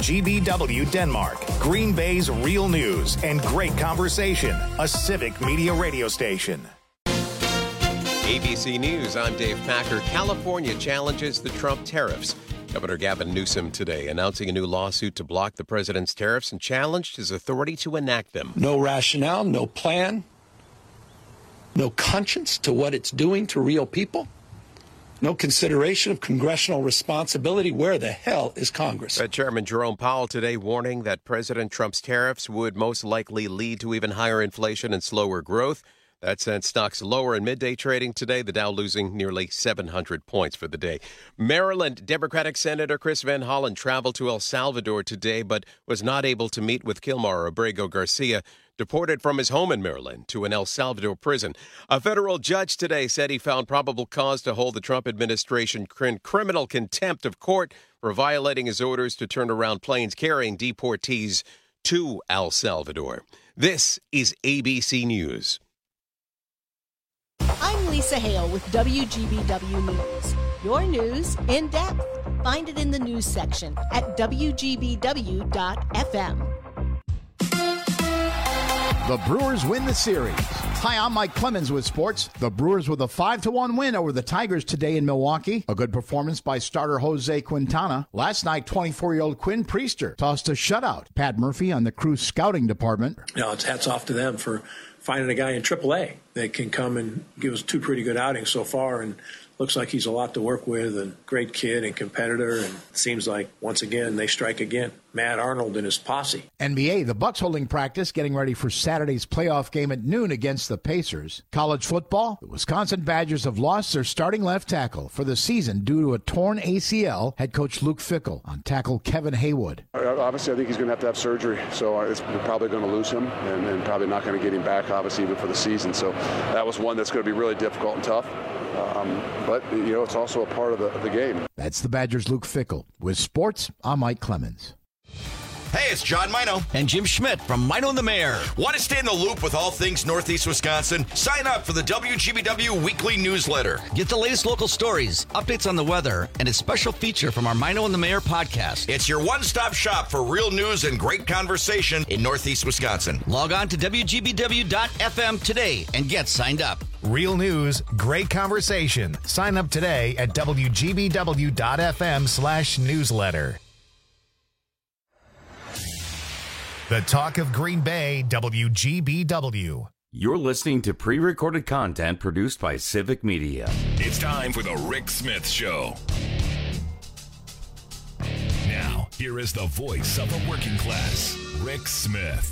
WGBW Denmark, Green Bay's real news and great conversation, a civic media radio station. ABC News, I'm Dave Packer. California challenges the Trump tariffs. Governor Gavin Newsom today announcing a new lawsuit to block the president's tariffs and challenged his authority to enact them. No rationale, no plan, no conscience to what it's doing to real people. No consideration of congressional responsibility. Where the hell is Congress? Fed Chairman Jerome Powell today warning that President Trump's tariffs would most likely lead to even higher inflation and slower growth. That sent stocks lower in midday trading today, the Dow losing nearly 700 points for the day. Maryland Democratic Senator Chris Van Hollen traveled to El Salvador today, but was not able to meet with Kilmar Abrego Garcia, deported from his home in Maryland to an El Salvador prison. A federal judge today said he found probable cause to hold the Trump administration in criminal contempt of court for violating his orders to turn around planes carrying deportees to El Salvador. This is ABC News. I'm Lisa Hale with WGBW News. Your news in depth. Find it in the news section at WGBW.FM. The Brewers win the series. Hi, I'm Mike Clemens with sports. The Brewers with a 5-1 win over the Tigers today in Milwaukee. A good performance by starter Jose Quintana. Last night, 24-year-old Quinn Priester tossed a shutout. Pat Murphy on the Crew scouting department. It's hats off to them for finding a guy in AAA that can come and give us two pretty good outings so far, and looks like he's a lot to work with, and great kid and competitor, and it seems like once again they strike again. Matt Arnold and his posse. NBA, the Bucks holding practice, getting ready for Saturday's playoff game at noon against the Pacers. College football, the Wisconsin Badgers have lost their starting left tackle for the season due to a torn ACL. Head coach Luke Fickell on tackle Kevin Haywood. Obviously, I think he's going to have surgery, so we're probably going to lose him and probably not going to get him back, obviously, even for the season. So that was one that's going to be really difficult and tough. But, it's also a part of the game. That's the Badgers' Luke Fickell. With sports, I'm Mike Clemens. Hey, it's John Mino. And Jim Schmidt from Mino and the Mayor. Want to stay in the loop with all things Northeast Wisconsin? Sign up for the WGBW Weekly Newsletter. Get the latest local stories, updates on the weather, and a special feature from our Mino and the Mayor podcast. It's your one-stop shop for real news and great conversation in Northeast Wisconsin. Log on to WGBW.FM today and get signed up. Real news, great conversation. Sign up today at WGBW.FM/newsletter. The talk of Green Bay, WGBW. You're listening to pre-recorded content produced by Civic Media. It's time for the Rick Smith Show. Now, here is the voice of the working class, Rick Smith.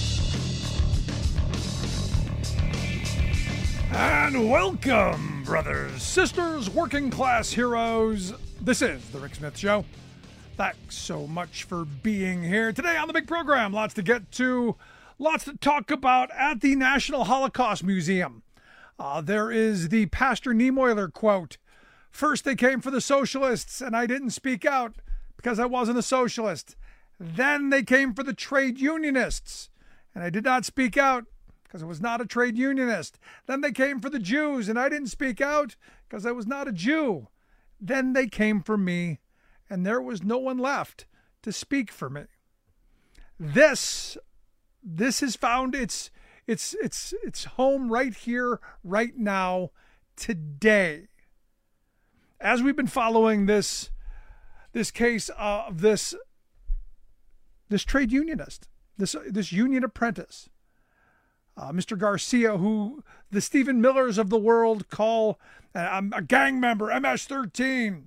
And welcome, brothers, sisters, working class heroes. This is the Rick Smith Show. Thanks so much for being here. Today on the big program, lots to get to, lots to talk about at the National Holocaust Museum. There is the Pastor Niemöller quote. First they came for the socialists, and I didn't speak out because I wasn't a socialist. Then they came for the trade unionists, and I did not speak out because I was not a trade unionist. Then they came for the Jews, and I didn't speak out because I was not a Jew. Then they came for me, and there was no one left to speak for me. This has found its home right here, right now, today. As we've been following this case of this trade unionist, this union apprentice, Mr. Garcia, who the Stephen Millers of the world call a gang member, MS-13,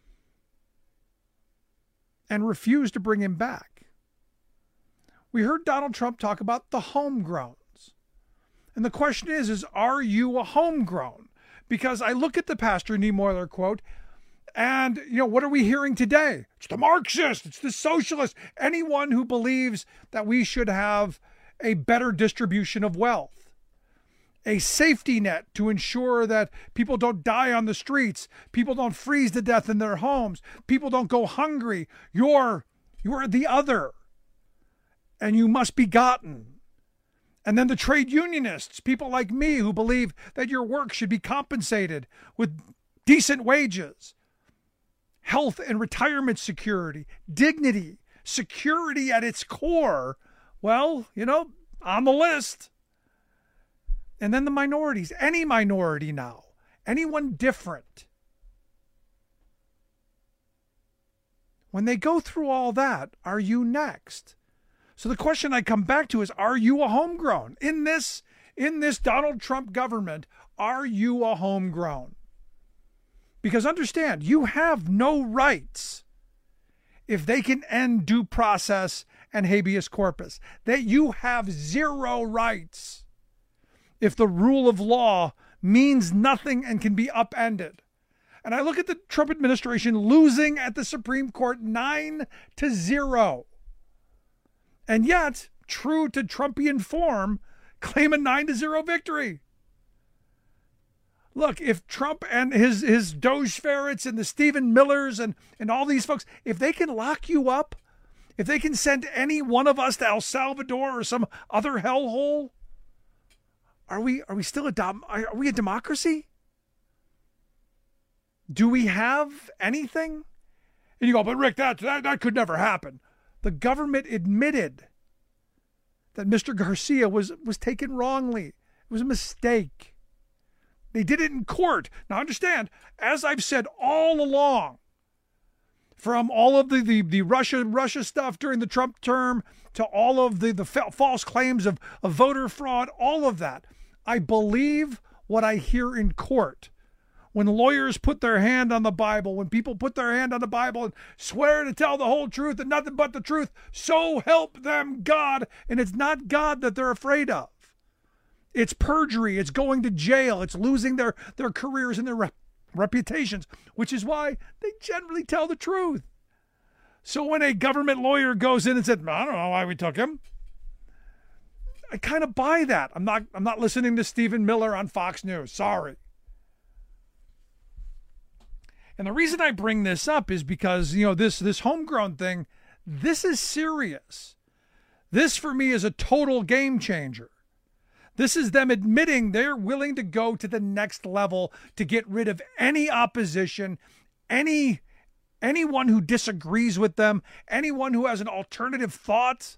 and refused to bring him back. We heard Donald Trump talk about the homegrowns. And the question is are you a homegrown? Because I look at the Pastor Niemöller quote, and, what are we hearing today? It's the Marxist, it's the socialist, anyone who believes that we should have a better distribution of wealth, a safety net to ensure that people don't die on the streets, people don't freeze to death in their homes, people don't go hungry. You're the other, and you must be gotten. And then the trade unionists, people like me who believe that your work should be compensated with decent wages, health and retirement security, dignity, security at its core, well, on the list. And then the minorities, any minority now, anyone different. When they go through all that, are you next? So the question I come back to is, are you a homegrown? In this Donald Trump government, are you a homegrown? Because understand, you have no rights if they can end due process and habeas corpus. That you have zero rights if the rule of law means nothing and can be upended. And I look at the Trump administration losing at the Supreme Court 9-0. And yet, true to Trumpian form, claim a 9-0 victory. Look, if Trump and his Doge ferrets and the Stephen Millers and all these folks, if they can lock you up, if they can send any one of us to El Salvador or some other hellhole, are we still are we a democracy? Do we have anything? And you go, but Rick, that could never happen. The government admitted that Mr. Garcia was taken wrongly. It was a mistake. They did it in court. Now understand, as I've said all along, from all of the Russia stuff during the Trump term to all of the false claims of voter fraud, all of that, I believe what I hear in court. When lawyers put their hand on the Bible, when people put their hand on the Bible and swear to tell the whole truth and nothing but the truth, so help them God. And it's not God that they're afraid of. It's perjury. It's going to jail. It's losing their careers and their reputations, which is why they generally tell the truth. So when a government lawyer goes in and said, I don't know why we took him, I kind of buy that. I'm not listening to Stephen Miller on Fox News. Sorry. And the reason I bring this up is because, this homegrown thing, this is serious. This, for me, is a total game changer. This is them admitting they're willing to go to the next level to get rid of any opposition, anyone who disagrees with them, anyone who has an alternative thought.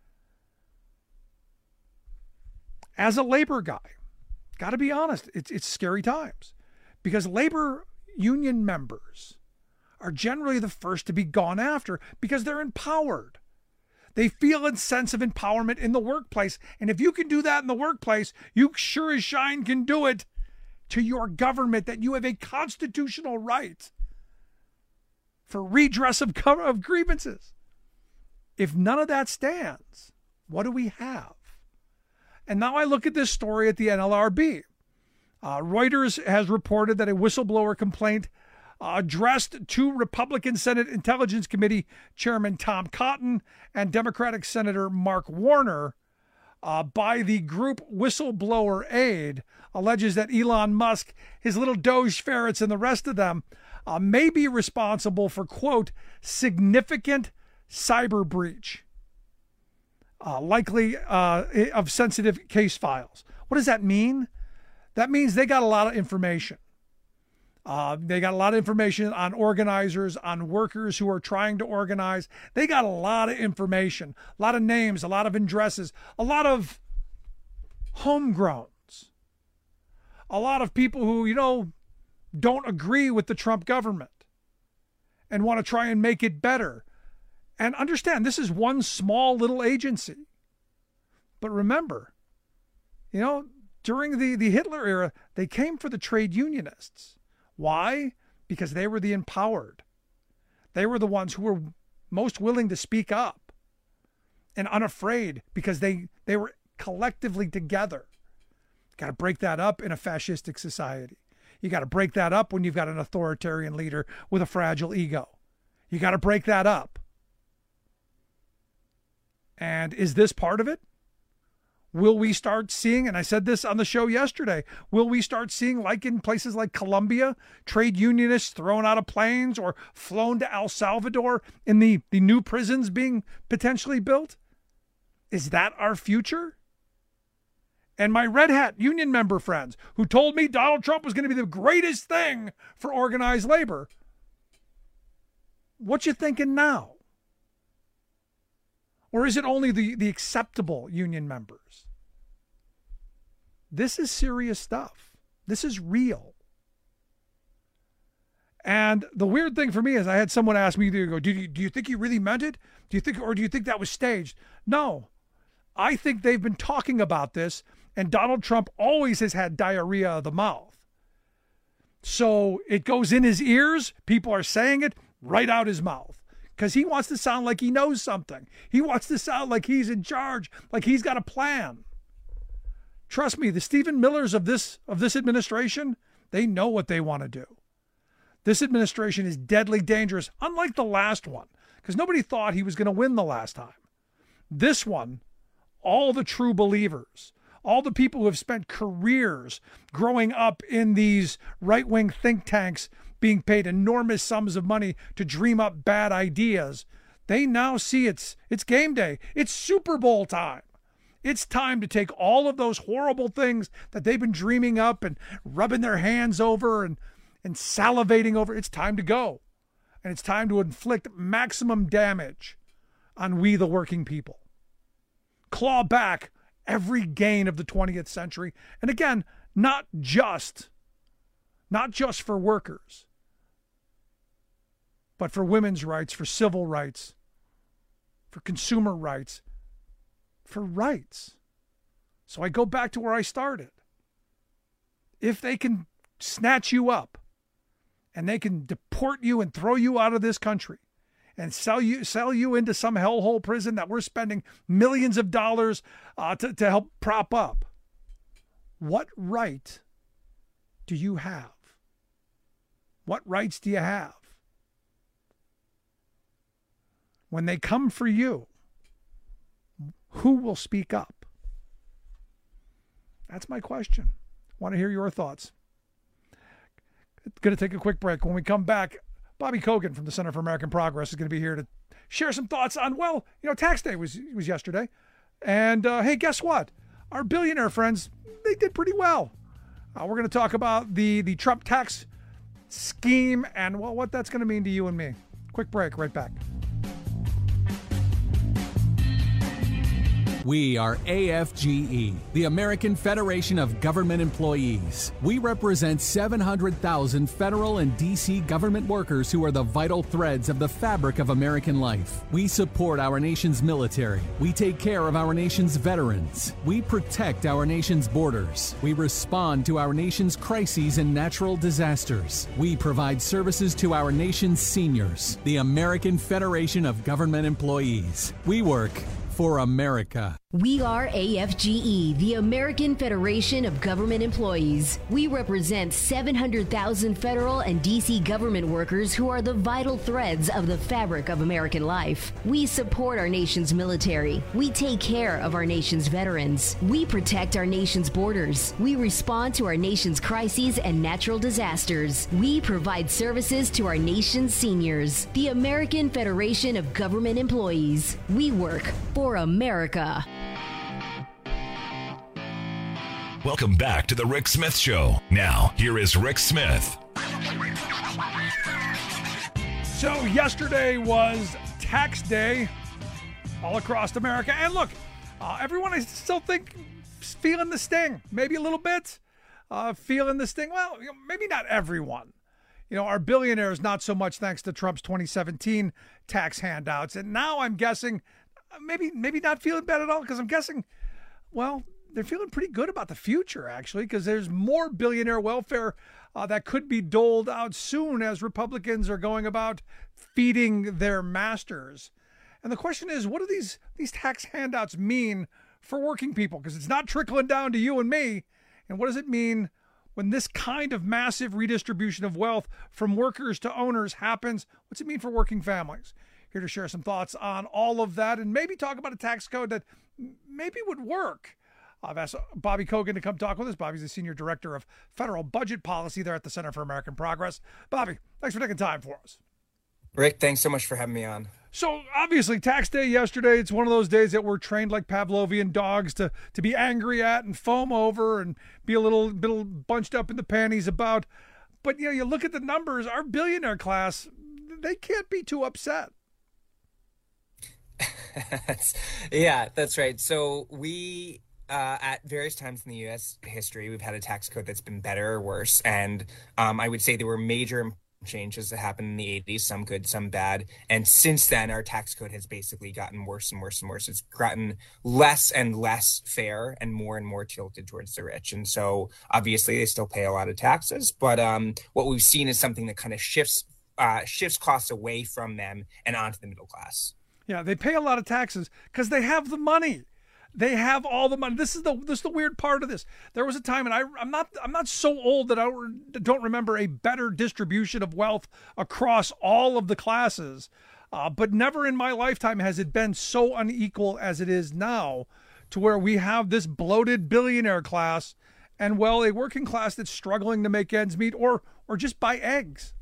As a labor guy, got to be honest, it's scary times because labor union members are generally the first to be gone after because they're empowered. They feel a sense of empowerment in the workplace. And if you can do that in the workplace, you sure as shine can do it to your government, that you have a constitutional right for redress of grievances. If none of that stands, what do we have? And now I look at this story at the NLRB. Reuters has reported that a whistleblower complaint addressed to Republican Senate Intelligence Committee Chairman Tom Cotton and Democratic Senator Mark Warner by the group Whistleblower Aid alleges that Elon Musk, his little Doge ferrets, and the rest of them may be responsible for, quote, significant cyber breach, likely of sensitive case files. What does that mean? That means they got a lot of information. They got a lot of information on organizers, on workers who are trying to organize. They got a lot of information, a lot of names, a lot of addresses, a lot of homegrowns, a lot of people who, don't agree with the Trump government and want to try and make it better. And understand, this is one small little agency. But remember, during the Hitler era, they came for the trade unionists. Why? Because they were the empowered. They were the ones who were most willing to speak up and unafraid because they were collectively together. Got to break that up in a fascistic society. You got to break that up when you've got an authoritarian leader with a fragile ego. You got to break that up. And is this part of it? Will we start seeing, and I said this on the show yesterday, will we start seeing, like in places like Colombia, trade unionists thrown out of planes or flown to El Salvador in the new prisons being potentially built? Is that our future? And my Red Hat union member friends who told me Donald Trump was going to be the greatest thing for organized labor, what you thinking now? Or is it only the acceptable union members? This is serious stuff. This is real. And the weird thing for me is I had someone ask me, do you think he really meant it? Do you think that was staged? No. I think they've been talking about this, and Donald Trump always has had diarrhea of the mouth. So it goes in his ears. People are saying it right out his mouth because he wants to sound like he knows something. He wants to sound like he's in charge, like he's got a plan. Trust me, the Stephen Millers of this administration, they know what they want to do. This administration is deadly dangerous, unlike the last one, because nobody thought he was going to win the last time. This one, all the true believers, all the people who have spent careers growing up in these right-wing think tanks being paid enormous sums of money to dream up bad ideas, they now see it's game day. It's Super Bowl time. It's time to take all of those horrible things that they've been dreaming up and rubbing their hands over and salivating over. It's time to go. And it's time to inflict maximum damage on we the working people. Claw back every gain of the 20th century. And again, not just for workers, but for women's rights, for civil rights, for consumer rights, for rights. So I go back to where I started. If they can snatch you up and they can deport you and throw you out of this country and sell you into some hellhole prison that we're spending millions of dollars to help prop up, what right do you have? What rights do you have? When they come for you, who will speak up? That's my question. Want to hear your thoughts. Going to take a quick break. When we come back, Bobby Kogan from the Center for American Progress is going to be here to share some thoughts on, tax day was yesterday. And, hey, guess what? Our billionaire friends, they did pretty well. We're going to talk about the Trump tax scheme and, what that's going to mean to you and me. Quick break, right back. We are AFGE, the American Federation of Government Employees. We represent 700,000 federal and D.C. government workers who are the vital threads of the fabric of American life. We support our nation's military. We take care of our nation's veterans. We protect our nation's borders. We respond to our nation's crises and natural disasters. We provide services to our nation's seniors. The American Federation of Government Employees. We work for America. We are AFGE, the American Federation of Government Employees. We represent 700,000 federal and D.C. government workers who are the vital threads of the fabric of American life. We support our nation's military. We take care of our nation's veterans. We protect our nation's borders. We respond to our nation's crises and natural disasters. We provide services to our nation's seniors. The American Federation of Government Employees. We work for America. Welcome back to the Rick Smith Show. Now, here is Rick Smith. So yesterday was tax day all across America. And look, everyone I still think is feeling the sting. Maybe a little bit feeling the sting. Well, maybe not everyone. Our billionaires, not so much thanks to Trump's 2017 tax handouts. And now I'm guessing maybe not feeling bad at all because I'm guessing, they're feeling pretty good about the future, actually, because there's more billionaire welfare that could be doled out soon as Republicans are going about feeding their masters. And the question is, what do these tax handouts mean for working people? Because it's not trickling down to you and me. And what does it mean when this kind of massive redistribution of wealth from workers to owners happens? What's it mean for working families? Here to share some thoughts on all of that and maybe talk about a tax code that maybe would work. I've asked Bobby Kogan to come talk with us. Bobby's the Senior Director of Federal Budget Policy there at the Center for American Progress. Bobby, thanks for taking time for us. Rick, thanks so much for having me on. So obviously tax day yesterday, it's one of those days that we're trained like Pavlovian dogs to be angry at and foam over and be a little bunched up in the panties about. But, you look at the numbers, our billionaire class, they can't be too upset. Yeah, that's right. So we, at various times in the U.S. history, we've had a tax code that's been better or worse. And I would say there were major changes that happened in the 80s, some good, some bad. And since then, our tax code has basically gotten worse and worse and worse. It's gotten less and less fair and more tilted towards the rich. And so obviously they still pay a lot of taxes. But what we've seen is something that kind of shifts costs away from them and onto the middle class. Yeah, they pay a lot of taxes because they have the money. They have all the money. This is the weird part of this. There was a time, and I'm not so old that I don't remember a better distribution of wealth across all of the classes, but never in my lifetime has it been so unequal as it is now, to where we have this bloated billionaire class, and a working class that's struggling to make ends meet, or just buy eggs.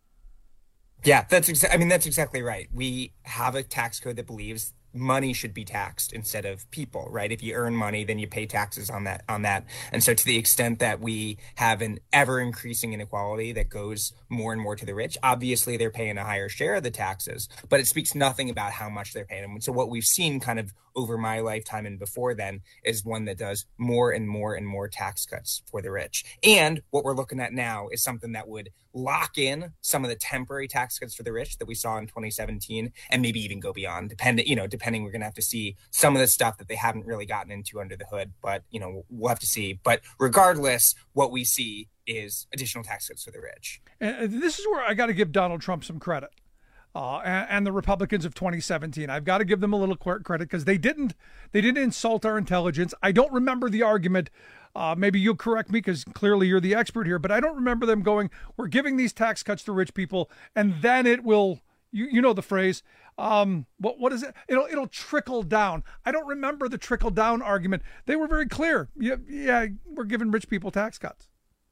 Yeah, that's exactly right. We have a tax code that believes money should be taxed instead of people, right? If you earn money, then you pay taxes on that. And so to the extent that we have an ever increasing inequality that goes more and more to the rich, obviously they're paying a higher share of the taxes, but it speaks nothing about how much they're paying. And so what we've seen kind of over my lifetime and before then is one that does more and more and more tax cuts for the rich. And what we're looking at now is something that would lock in some of the temporary tax cuts for the rich that we saw in 2017, and maybe even go beyond, depending, we're going to have to see some of the stuff that they haven't really gotten into under the hood, but, we'll have to see. But regardless, what we see is additional tax cuts for the rich. And this is where I got to give Donald Trump some credit. And the Republicans of 2017. I've got to give them a little credit because they didn't insult our intelligence. I don't remember the argument. Maybe you'll correct me because clearly you're the expert here, but I don't remember them going, we're giving these tax cuts to rich people and then it will, you know the phrase, what is it? It'll trickle down. I don't remember the trickle down argument. They were very clear. Yeah, we're giving rich people tax cuts.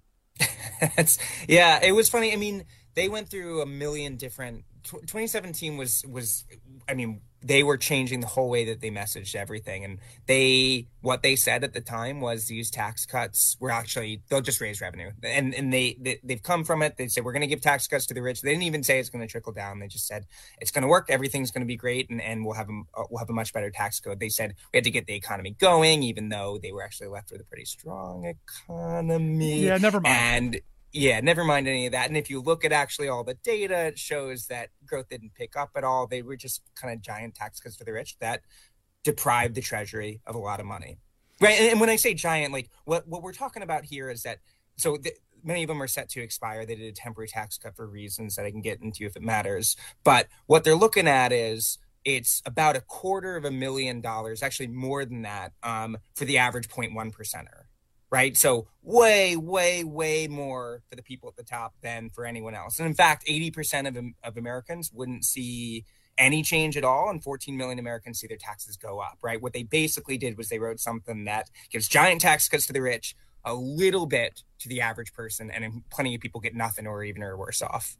Yeah, it was funny. I mean, they went through a million different. 2017 was. They were changing the whole way that they messaged everything, and what they said at the time was these tax cuts were they'll just raise revenue, and they've come from it. They said we're going to give tax cuts to the rich. They didn't even say it's going to trickle down. They just said it's going to work. Everything's going to be great, and we'll have a much better tax code. They said we had to get the economy going, even though they were actually left with a pretty strong economy. Yeah, never mind. And yeah, never mind any of that. And if you look at actually all the data, it shows that growth didn't pick up at all. They were just kind of giant tax cuts for the rich that deprived the treasury of a lot of money. Right. And when I say giant, like what we're talking about here is that many of them are set to expire. They did a temporary tax cut for reasons that I can get into if it matters. But what they're looking at is it's about $250,000, actually more than that, for the average 0.1 percenter. Right. So way, way, way more for the people at the top than for anyone else. And in fact, 80% of Americans wouldn't see any change at all. And 14 million Americans see their taxes go up. Right. What they basically did was they wrote something that gives giant tax cuts to the rich, a little bit to the average person. And plenty of people get nothing or even are worse off.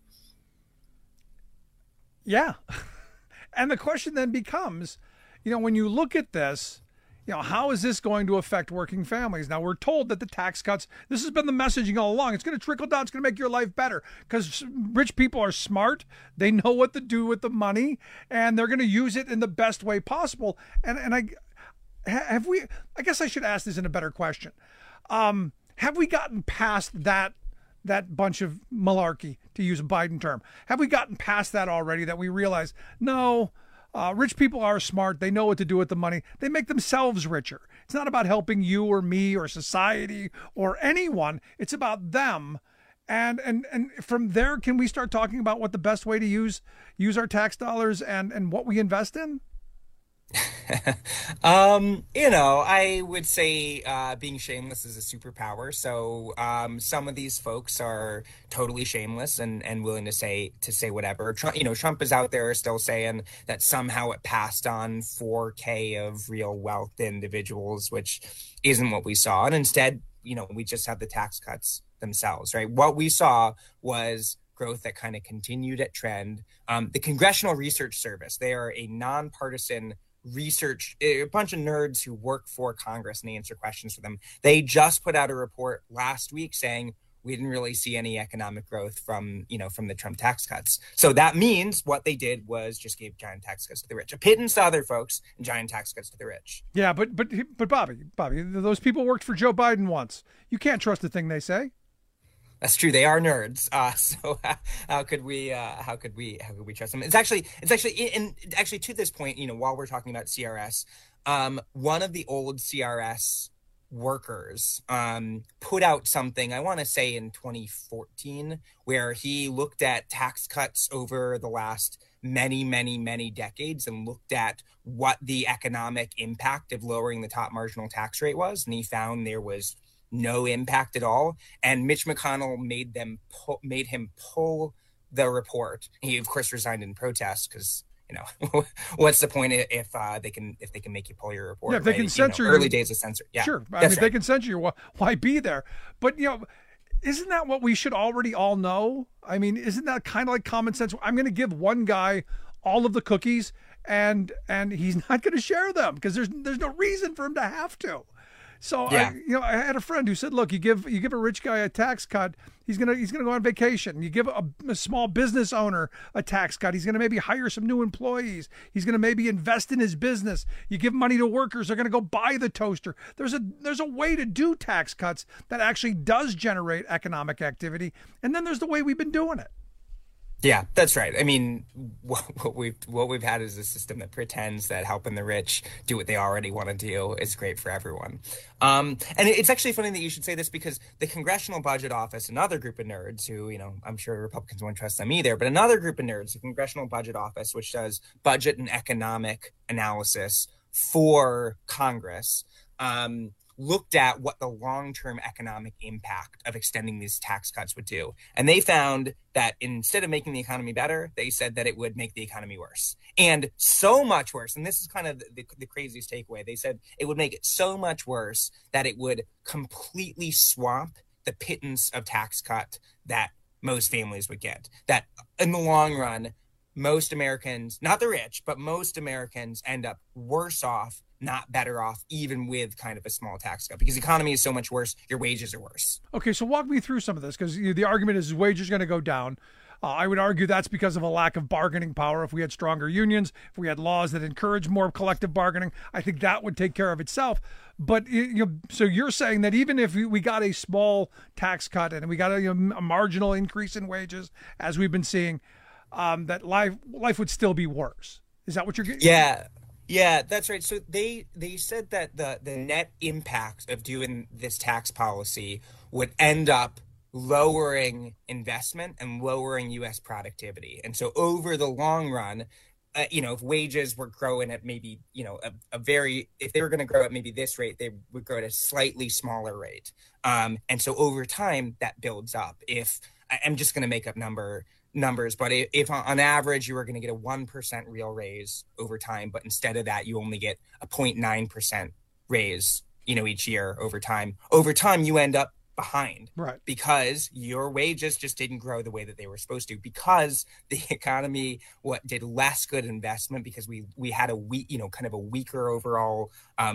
Yeah. And the question then becomes, when you look at this, how is this going to affect working families? Now, we're told that the tax cuts, this has been the messaging all along. It's going to trickle down. It's going to make your life better because rich people are smart. They know what to do with the money, and they're going to use it in the best way possible. And I guess I should ask this in a better question. Have we gotten past that bunch of malarkey, to use a Biden term? Have we gotten past that already, that we realize, no, rich people are smart. They know what to do with the money. They make themselves richer. It's not about helping you or me or society or anyone. It's about them. And from there, can we start talking about what the best way to use our tax dollars and what we invest in? I would say being shameless is a superpower. So some of these folks are totally shameless and willing to say whatever. Trump is out there still saying that somehow it passed on 4K of real wealth to individuals, which isn't what we saw. And instead, we just have the tax cuts themselves, right? What we saw was growth that kind of continued at trend. The Congressional Research Service, they are a nonpartisan research, a bunch of nerds who work for Congress and answer questions for them. They just put out a report last week saying we didn't really see any economic growth from the Trump tax cuts. So that means what they did was just gave giant tax cuts to the rich, a pittance to other folks and giant tax cuts to the rich. Yeah, but Bobby, those people worked for Joe Biden once. You can't trust a thing they say. That's true. They are nerds. So how could we trust them? It's actually to this point, while we're talking about CRS, one of the old CRS workers put out something, I want to say in 2014, where he looked at tax cuts over the last many, many, many decades and looked at what the economic impact of lowering the top marginal tax rate was. And he found there was no impact at all. And Mitch McConnell made him pull the report. He, of course, resigned in protest because, what's the point if they can make you pull your report? Yeah, if they can censor you. Early days of censor. Yeah, sure. I mean, if they can censor you, why be there? But, isn't that what we should already all know? I mean, isn't that kind of like common sense? I'm going to give one guy all of the cookies and he's not going to share them because there's no reason for him to have to. So yeah. I had a friend who said, look, you give a rich guy a tax cut, he's gonna go on vacation. You give a small business owner a tax cut, he's gonna maybe hire some new employees. He's gonna maybe invest in his business. You give money to workers, they're gonna go buy the toaster. There's a way to do tax cuts that actually does generate economic activity, and then there's the way we've been doing it. Yeah, that's right. I mean, what we've had is a system that pretends that helping the rich do what they already want to do is great for everyone. And it's actually funny that you should say this because the Congressional Budget Office, another group of nerds who, I'm sure Republicans won't trust them either, but another group of nerds, the Congressional Budget Office, which does budget and economic analysis for Congress, looked at what the long-term economic impact of extending these tax cuts would do. And they found that instead of making the economy better, they said that it would make the economy worse. And so much worse, and this is kind of the craziest takeaway, they said it would make it so much worse that it would completely swamp the pittance of tax cut that most families would get. That in the long run, most Americans, not the rich, but most Americans end up worse off, not better off, even with kind of a small tax cut, because the economy is so much worse, your wages are worse. Okay, so walk me through some of this, because the argument is wages are going to go down. I would argue that's because of a lack of bargaining power. If we had stronger unions, if we had laws that encourage more collective bargaining, I think that would take care of itself. But so you're saying that even if we got a small tax cut and we got a marginal increase in wages, as we've been seeing, that life would still be worse. Is that what you're getting? Yeah, that's right. So they said that the net impact of doing this tax policy would end up lowering investment and lowering U.S. productivity. And so over the long run, if wages were growing at maybe, if they were going to grow at maybe this rate, they would grow at a slightly smaller rate. And so over time, that builds up. If I'm just going to make up numbers, but if on average you were going to get a 1% real raise over time, but instead of that, you only get a 0.9% raise, each year over time you end up behind, right? Because your wages just didn't grow the way that they were supposed to, because the economy did less good investment, because we had a weak, kind of a weaker overall,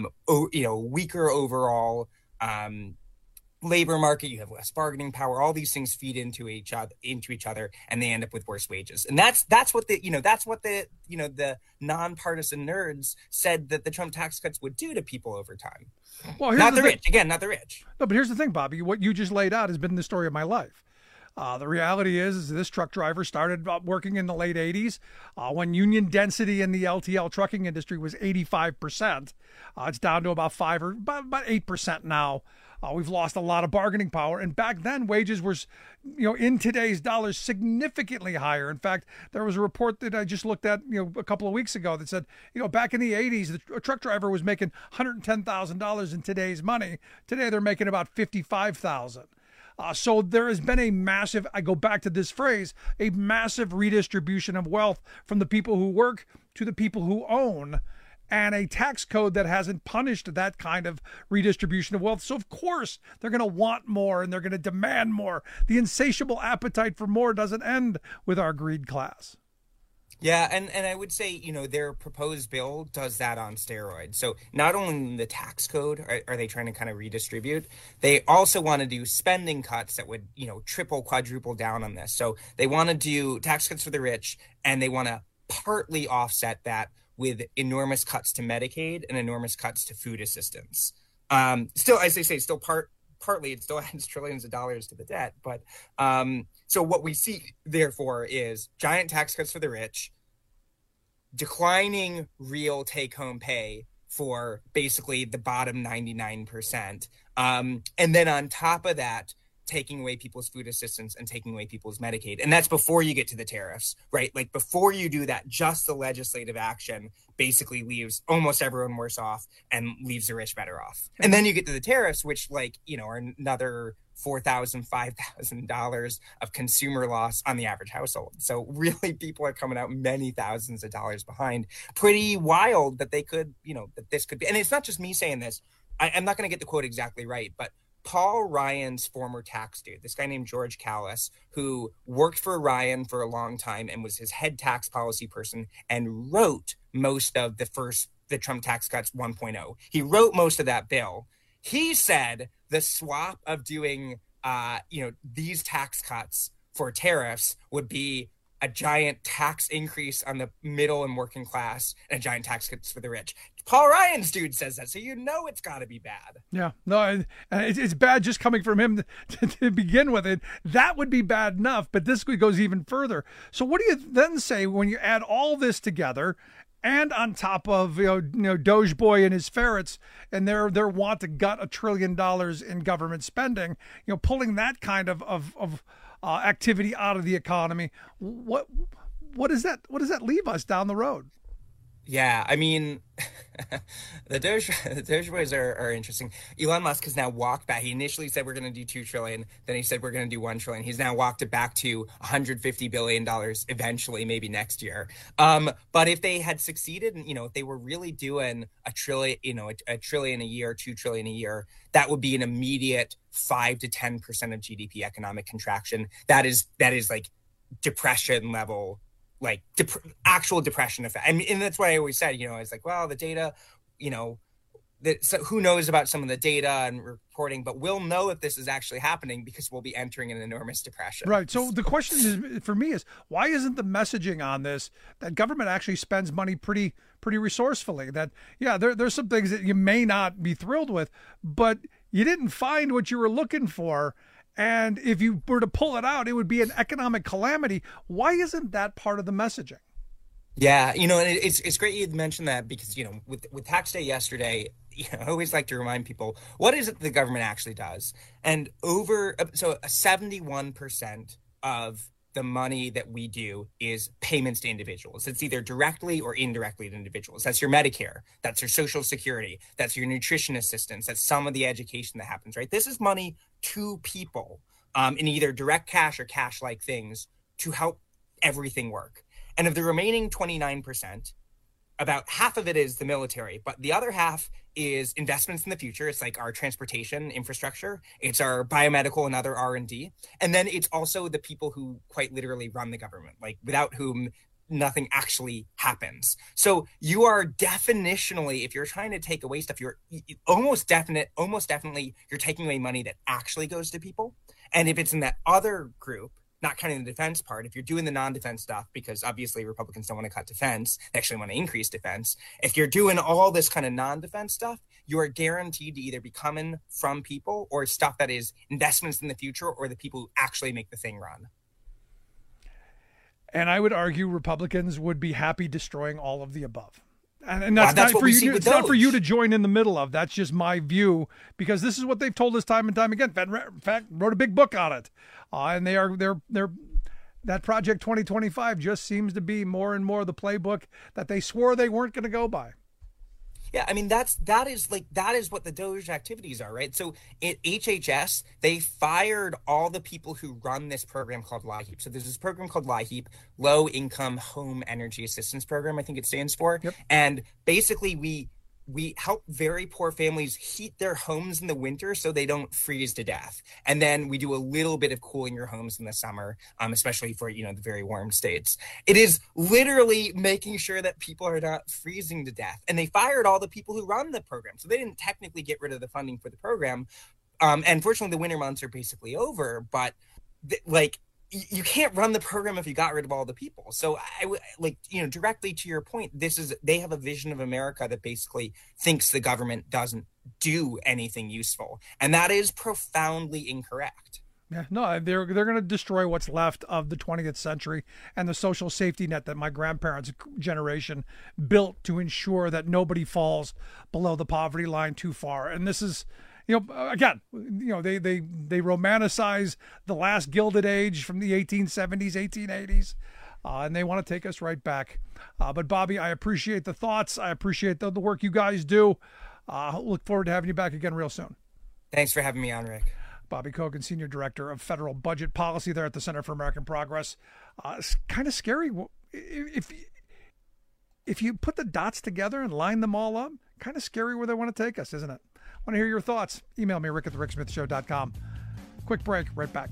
labor market. You have less bargaining power. All these things feed into each other, and they end up with worse wages. And that's what the nonpartisan nerds said that the Trump tax cuts would do to people over time. Well, not the rich. Again, not the rich. No, but here's the thing, Bobby. What you just laid out has been the story of my life. The reality is this truck driver started working in the late 80s when union density in the LTL trucking industry was 85%. It's down to about 8% now. We've lost a lot of bargaining power. And back then, wages were, in today's dollars, significantly higher. In fact, there was a report that I just looked at, a couple of weeks ago that said, back in the 80s, a truck driver was making $110,000 in today's money. Today, they're making about $55,000. So there has been a massive, I go back to this phrase, a massive redistribution of wealth from the people who work to the people who own, and a tax code that hasn't punished that kind of redistribution of wealth. So of course they're going to want more and they're going to demand more. The insatiable appetite for more doesn't end with our greed class. Yeah, and I would say, their proposed bill does that on steroids. So not only in the tax code are they trying to kind of redistribute, they also want to do spending cuts that would, triple, quadruple down on this. So they want to do tax cuts for the rich, and they want to partly offset that with enormous cuts to Medicaid and enormous cuts to food assistance. Still, as they say, partly it still adds trillions of dollars to the debt. But so what we see, therefore, is giant tax cuts for the rich, declining real take-home pay for basically the bottom 99%. And then on top of that, taking away people's food assistance and taking away people's Medicaid. And that's before you get to the tariffs, right? Like before you do that, just the legislative action basically leaves almost everyone worse off and leaves the rich better off. And then you get to the tariffs, which are another $4,000, $5,000 of consumer loss on the average household. So really people are coming out many thousands of dollars behind. Pretty wild that they could, that this could be. And it's not just me saying this. I'm not going to get the quote exactly right, but Paul Ryan's former tax dude, this guy named George Callis, who worked for Ryan for a long time and was his head tax policy person and wrote most of the Trump tax cuts 1.0. He wrote most of that bill. He said the swap of doing, these tax cuts for tariffs would be a giant tax increase on the middle and working class and a giant tax cuts for the rich. Paul Ryan's dude says that, so it's got to be bad. Yeah, no, it's bad just coming from him to begin with. It that would be bad enough, but this goes even further. So what do you then say when you add all this together, and on top of Doge Boy and his ferrets and their want to gut $1 trillion in government spending, pulling that kind of activity out of the economy? What does that leave us down the road? Yeah, I mean, the Doge Boys are interesting. Elon Musk has now walked back. He initially said we're going to do $2 trillion. Then he said we're going to do $1 trillion. He's now walked it back to $150 billion eventually, maybe next year. But if they had succeeded, and if they were really doing $1 trillion, a trillion a year, $2 trillion a year, that would be an immediate 5 to 10% of GDP economic contraction. That is like depression level. Like actual depression effect. And that's what I always said, it's like, well, the data, so who knows about some of the data and reporting, but we'll know if this is actually happening because we'll be entering an enormous depression. Right. So the question is, for me, is why isn't the messaging on this that government actually spends money pretty resourcefully? That, there's some things that you may not be thrilled with, but you didn't find what you were looking for. And if you were to pull it out, it would be an economic calamity. Why isn't that part of the messaging? Yeah, and it's great you mentioned that because, with tax day yesterday, I always like to remind people, what is it the government actually does? And so 71% of the money that we do is payments to individuals. It's either directly or indirectly to individuals. That's your Medicare. That's your Social Security. That's your nutrition assistance. That's some of the education that happens, right? This is money to people in either direct cash or cash-like things to help everything work. And of the remaining 29%, about half of it is the military, but the other half is investments in the future. It's like our transportation infrastructure. It's our biomedical and other R&D. And then it's also the people who quite literally run the government, like without whom nothing actually happens. So you are definitionally, if you're trying to take away stuff, you're almost definitely you're taking away money that actually goes to people. And if it's in that other group, not counting the defense part, if you're doing the non-defense stuff, because obviously Republicans don't want to cut defense, they actually want to increase defense. If you're doing all this kind of non-defense stuff, you are guaranteed to either be coming from people or stuff that is investments in the future or the people who actually make the thing run. And I would argue Republicans would be happy destroying all of the above. And that's not for you. It's not for you to join in the middle of. That's just my view, because this is what they've told us time and time again. In fact, wrote a big book on it, and they're that Project 2025 just seems to be more and more the playbook that they swore they weren't going to go by. Yeah, I mean that is what the Doge activities are, right? So at HHS, they fired all the people who run this program called LIHEAP. So there's this program called LIHEAP, Low Income Home Energy Assistance Program, I think it stands for. Yep. And basically we we help very poor families heat their homes in the winter so they don't freeze to death. And then we do a little bit of cooling your homes in the summer, especially for, the very warm states. It is literally making sure that people are not freezing to death. And they fired all the people who run the program. So they didn't technically get rid of the funding for the program. And fortunately, the winter months are basically over. But you can't run the program if you got rid of all the people. So directly to your point, they have a vision of America that basically thinks the government doesn't do anything useful. And that is profoundly incorrect. Yeah, no, they're going to destroy what's left of the 20th century and the social safety net that my grandparents' generation built to ensure that nobody falls below the poverty line too far. And this is, again, they romanticize the last Gilded Age from the 1870s, 1880s, and they want to take us right back. But Bobby, I appreciate the thoughts. I appreciate the work you guys do. Look forward to having you back again real soon. Thanks for having me on, Rick. Bobby Kogan, Senior Director of Federal Budget Policy there at the Center for American Progress. It's kind of scary. If you put the dots together and line them all up, kind of scary where they want to take us, isn't it? I want to hear your thoughts. Email me, rick@thericksmithshow.com. Quick break, right back.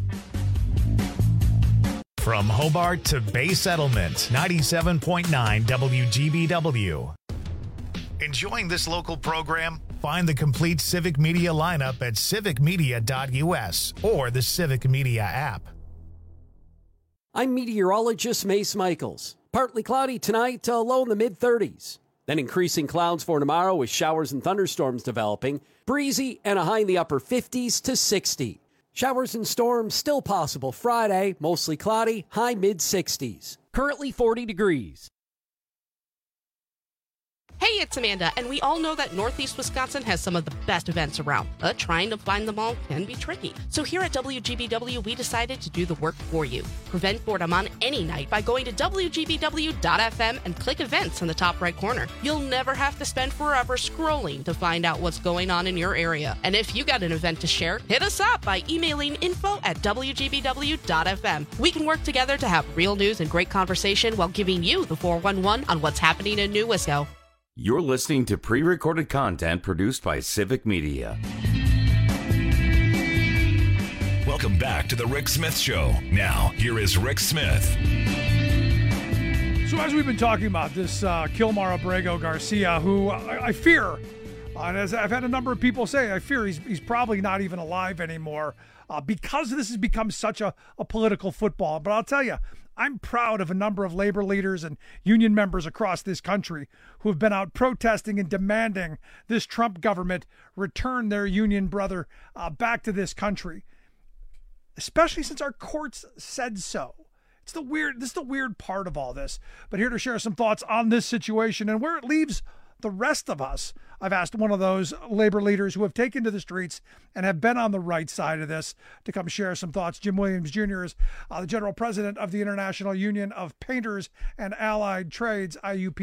From Hobart to Bay Settlement, 97.9 WGBW. Enjoying this local program? Find the complete Civic Media lineup at civicmedia.us or the Civic Media app. I'm meteorologist Mace Michaels. Partly cloudy tonight, low in the mid-30s. Then increasing clouds for tomorrow with showers and thunderstorms developing. Breezy and a high in the upper 50s to 60. Showers and storms still possible Friday, mostly cloudy, high mid-60s. Currently 40 degrees. Hey, it's Amanda, and we all know that Northeast Wisconsin has some of the best events around, but trying to find them all can be tricky. So here at WGBW, we decided to do the work for you. Prevent boredom on any night by going to WGBW.FM and click events in the top right corner. You'll never have to spend forever scrolling to find out what's going on in your area. And if you got an event to share, hit us up by emailing info@WGBW.FM. We can work together to have real news and great conversation while giving you the 411 on what's happening in New Wisco. You're listening to pre-recorded content produced by Civic Media. Welcome back to the Rick Smith Show. Now, here is Rick Smith. So as we've been talking about this Kilmar Abrego Garcia, who I fear, and as I've had a number of people say, I fear he's probably not even alive anymore because this has become such a political football. But I'll tell you, I'm proud of a number of labor leaders and union members across this country who have been out protesting and demanding this Trump government return their union brother back to this country, especially since our courts said so. This is the weird part of all this. But here to share some thoughts on this situation and where it leaves the rest of us, I've asked one of those labor leaders who have taken to the streets and have been on the right side of this to come share some thoughts. Jim Williams Jr. is the general president of the International Union of Painters and Allied Trades,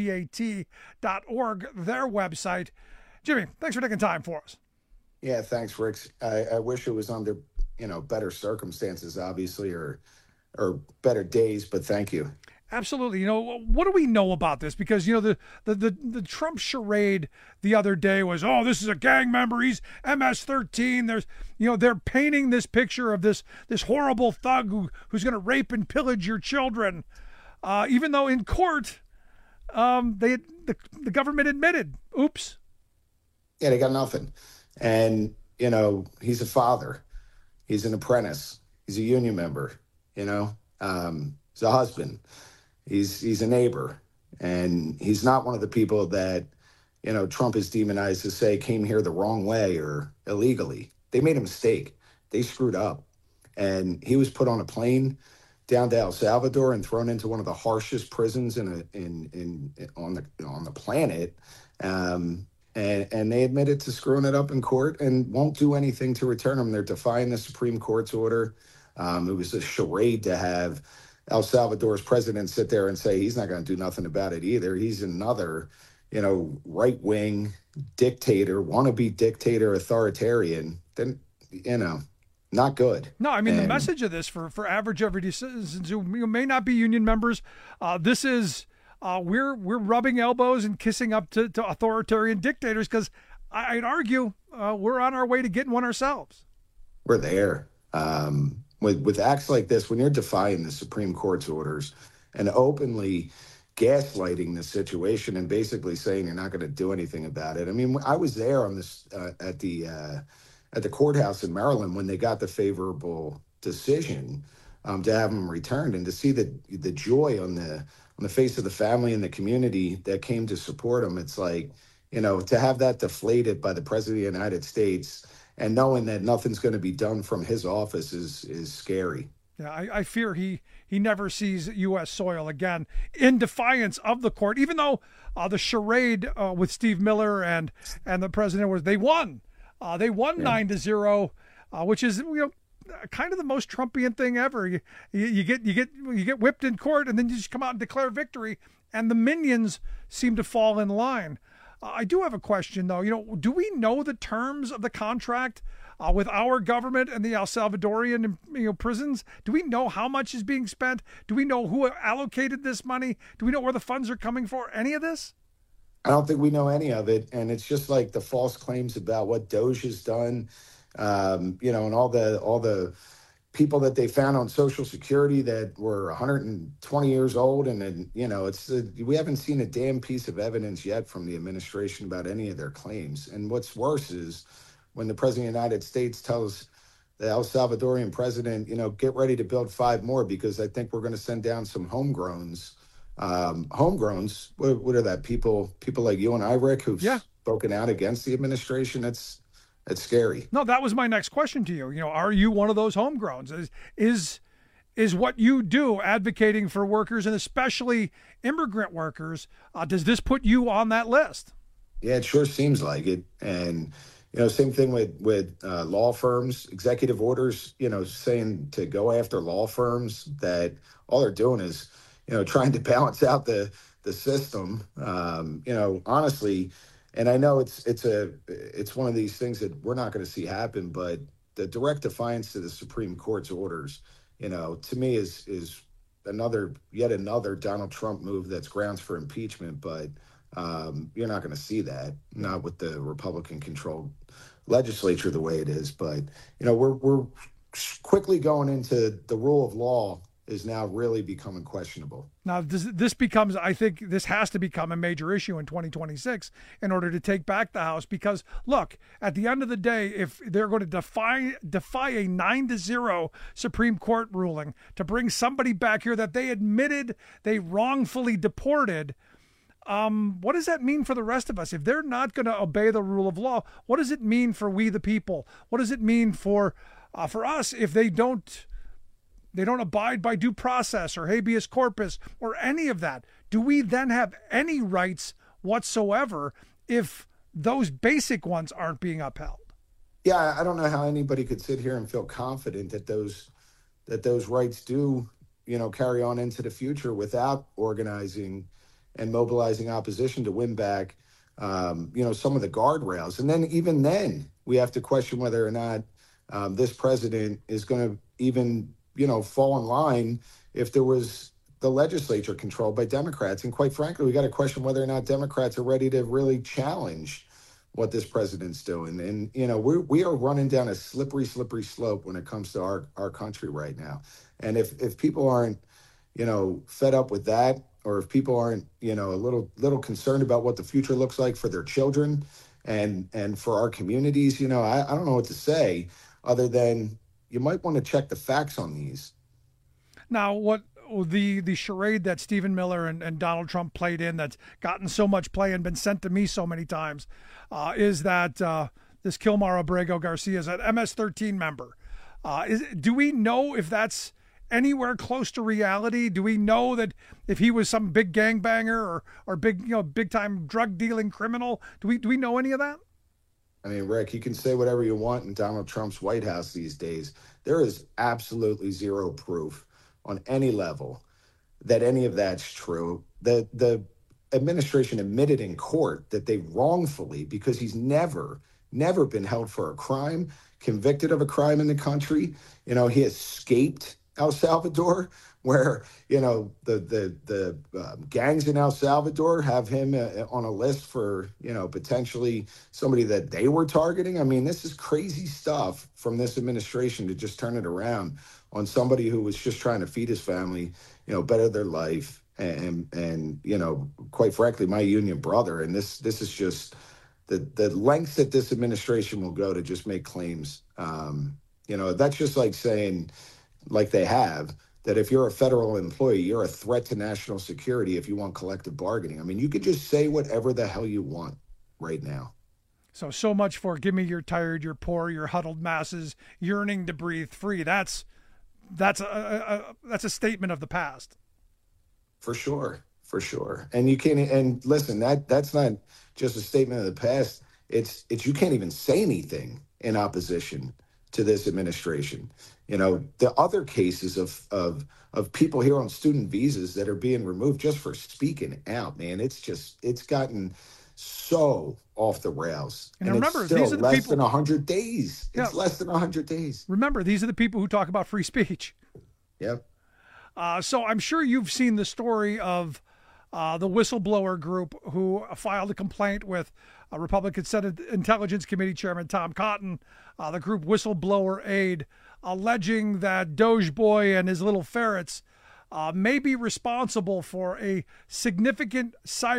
IUPAT.org, their website. Jimmy, thanks for taking time for us. Yeah, thanks, Rick. I wish it was under, better circumstances, obviously, or better days, but thank you. Absolutely. What do we know about this? Because, the Trump charade the other day was, oh, this is a gang member. He's MS-13. There's, they're painting this picture of this horrible thug who's going to rape and pillage your children. Even though in court, the government admitted, oops. Yeah, they got nothing. And, he's a father. He's an apprentice. He's a union member, he's a husband. He's a neighbor, and he's not one of the people that, Trump is demonized to say came here the wrong way or illegally. They made a mistake. They screwed up, and he was put on a plane down to El Salvador and thrown into one of the harshest prisons on the planet. And they admitted to screwing it up in court and won't do anything to return him. They're defying the Supreme Court's order. It was a charade to have El Salvador's president sit there and say he's not going to do nothing about it either. He's another, right-wing dictator, wannabe dictator, authoritarian. Then, not good. No, I mean, the message of this for average everyday citizens who may not be union members, this is we're rubbing elbows and kissing up to authoritarian dictators, because I'd argue we're on our way to getting one ourselves. We're there. With acts like this, when you're defying the Supreme Court's orders and openly gaslighting the situation and basically saying you're not going to do anything about it. I mean, I was there on this at the courthouse in Maryland when they got the favorable decision to have him returned, and to see the joy on the face of the family and the community that came to support him. It's like, to have that deflated by the President of the United States and knowing that nothing's going to be done from his office is scary. Yeah, I fear he never sees U.S. soil again, in defiance of the court. Even though the charade with Steve Miller and the president they won 9-0, which is kind of the most Trumpian thing ever. You get whipped in court, and then you just come out and declare victory, and the minions seem to fall in line. I do have a question though. Do we know the terms of the contract with our government and the El Salvadorian prisons? Do we know how much is being spent? Do we know who allocated this money? Do we know where the funds are coming for? Any of this? I don't think we know any of it, and it's just like the false claims about what Doge has done, and all the people that they found on Social Security that were 120 years old, and then we haven't seen a damn piece of evidence yet from the administration about any of their claims. And what's worse is when the President of the United States tells the El Salvadorian president, get ready to build 5 more, because I think we're going to send down some homegrowns. What are that? People like you and I, Rick, who've spoken out against the administration. It's scary. No, that was my next question to you. Are you one of those homegrowns? Is what you do advocating for workers, and especially immigrant workers? Does this put you on that list? Yeah, it sure seems like it. And same thing with law firms, executive orders, saying to go after law firms that all they're doing is, trying to balance out the system. Honestly, and I know it's one of these things that we're not going to see happen, but the direct defiance to the Supreme Court's orders, to me is yet another Donald Trump move that's grounds for impeachment. But you're not going to see that, not with the Republican-controlled legislature the way it is. But we're quickly going into the rule of law is now really becoming questionable. Now, I think this has to become a major issue in 2026 in order to take back the House. Because, look, at the end of the day, if they're going to defy a 9-0 Supreme Court ruling to bring somebody back here that they admitted they wrongfully deported, what does that mean for the rest of us? If they're not going to obey the rule of law, what does it mean for we the people? What does it mean for us if they don't abide by due process or habeas corpus or any of that? Do we then have any rights whatsoever if those basic ones aren't being upheld? Yeah, I don't know how anybody could sit here and feel confident that those rights do, carry on into the future without organizing and mobilizing opposition to win back, some of the guardrails. And then even then, we have to question whether or not this president is going to even fall in line if there was the legislature controlled by Democrats. And quite frankly, we got to question whether or not Democrats are ready to really challenge what this president's doing. And, we are running down a slippery slope when it comes to our country right now. And if people aren't, fed up with that, or if people aren't, a little concerned about what the future looks like for their children and for our communities, I don't know what to say other than you might want to check the facts on these. Now, what the charade that Stephen Miller and Donald Trump played in that's gotten so much play and been sent to me so many times is that this Kilmar Abrego Garcia is an MS-13 member. Do we know if that's anywhere close to reality? Do we know that if he was some big gangbanger or big time drug dealing criminal? Do we know any of that? I mean, Rick, you can say whatever you want in Donald Trump's White House these days. There is absolutely zero proof on any level that any of that's true. The administration admitted in court that they wrongfully, because he's never been held for a crime, convicted of a crime in the country. He escaped El Salvador where, the gangs in El Salvador have him on a list for, potentially somebody that they were targeting. I mean, this is crazy stuff from this administration to just turn it around on somebody who was just trying to feed his family, better their life. And quite frankly, my union brother. And this is just the lengths that this administration will go to just make claims. That's just like saying, like they have, that if you're a federal employee, you're a threat to national security if you want collective bargaining. I mean, you could just say whatever the hell you want right now. So much for give me your tired, your poor, your huddled masses yearning to breathe free. That's a statement of the past. For sure. And you can't, and listen, that's not just a statement of the past. It's you can't even say anything in opposition to this administration. The other cases of people here on student visas that are being removed just for speaking out, man, it's gotten so off the rails. And remember, it's still these are the less than 100 days. It's less than 100 days. Remember, these are the people who talk about free speech. Yep. So I'm sure you've seen the story of the whistleblower group who filed a complaint with Republican Senate Intelligence Committee Chairman Tom Cotton, the group Whistleblower Aid, alleging that Doge Boy and his little ferrets may be responsible for a significant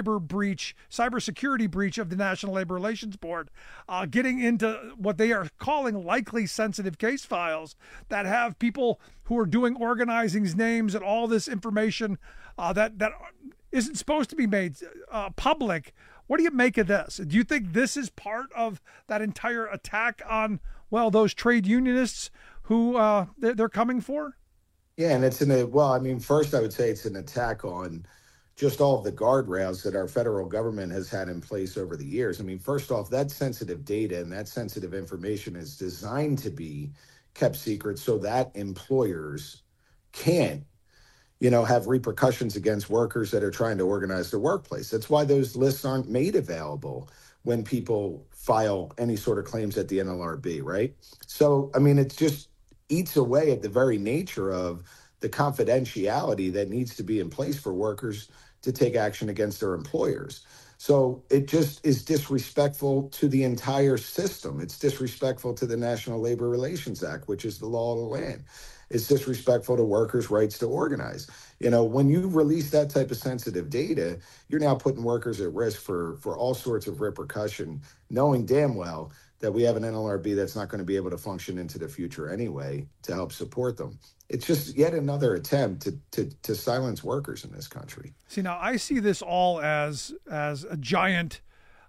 cybersecurity breach of the National Labor Relations Board, getting into what they are calling likely sensitive case files that have people who are doing organizing's names and all this information that isn't supposed to be made public. What do you make of this? Do you think this is part of that entire attack on, those trade unionists who they're coming for? Yeah, and first I would say it's an attack on just all of the guardrails that our federal government has had in place over the years. I mean, first off, that sensitive data and that sensitive information is designed to be kept secret so that employers can't, have repercussions against workers that are trying to organize their workplace. That's why those lists aren't made available when people file any sort of claims at the NLRB, right? So, it just eats away at the very nature of the confidentiality that needs to be in place for workers to take action against their employers. So it just is disrespectful to the entire system. It's disrespectful to the National Labor Relations Act, which is the law of the land. It's disrespectful to workers' rights to organize. When you release that type of sensitive data, you're now putting workers at risk for all sorts of repercussion, knowing damn well that we have an NLRB that's not going to be able to function into the future anyway to help support them. It's just yet another attempt to silence workers in this country. See, now I see this all as a giant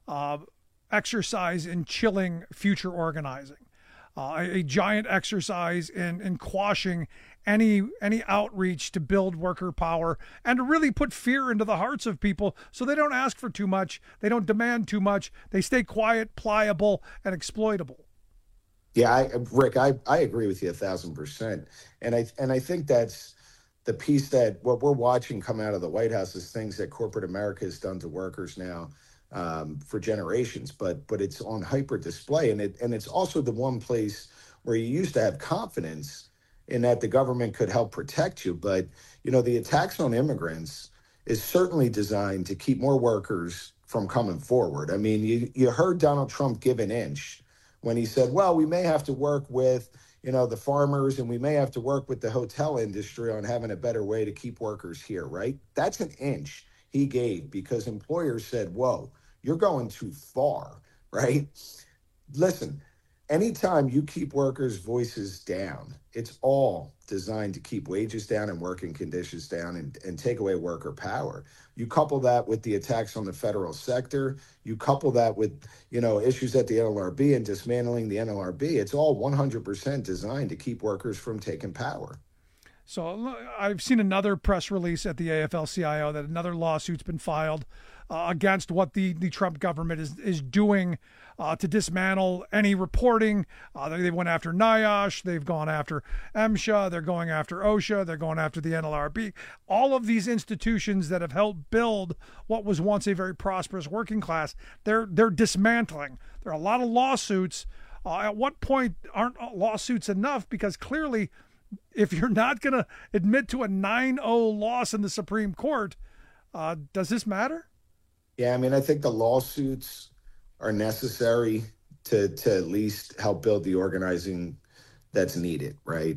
exercise in chilling future organizing, a giant exercise in quashing any outreach to build worker power and to really put fear into the hearts of people so they don't ask for too much, they don't demand too much, they stay quiet, pliable, and exploitable. Yeah, Rick, I agree with you 1,000%. And I think that's the piece that what we're watching come out of the White House is things that corporate America has done to workers now for generations, but it's on hyper display. And it's also the one place where you used to have confidence in that the government could help protect you. But, the attacks on immigrants is certainly designed to keep more workers from coming forward. I mean, you heard Donald Trump give an inch when he said, well, we may have to work with, the farmers and we may have to work with the hotel industry on having a better way to keep workers here, right? That's an inch he gave because employers said, whoa, you're going too far, right? Listen, anytime you keep workers' voices down, it's all designed to keep wages down and working conditions down and take away worker power. You couple that with the attacks on the federal sector, you couple that with, issues at the NLRB and dismantling the NLRB, it's all 100% designed to keep workers from taking power. So I've seen another press release at the AFL-CIO that another lawsuit's been filed against what the Trump government is doing to dismantle any reporting. They went after NIOSH, they've gone after MSHA, they're going after OSHA, they're going after the NLRB. All of these institutions that have helped build what was once a very prosperous working class, they're dismantling. There are a lot of lawsuits. At what point aren't lawsuits enough? Because clearly if you're not going to admit to a 9-0 loss in the Supreme Court, does this matter? Yeah, I mean, I think the lawsuits are necessary to at least help build the organizing that's needed, right?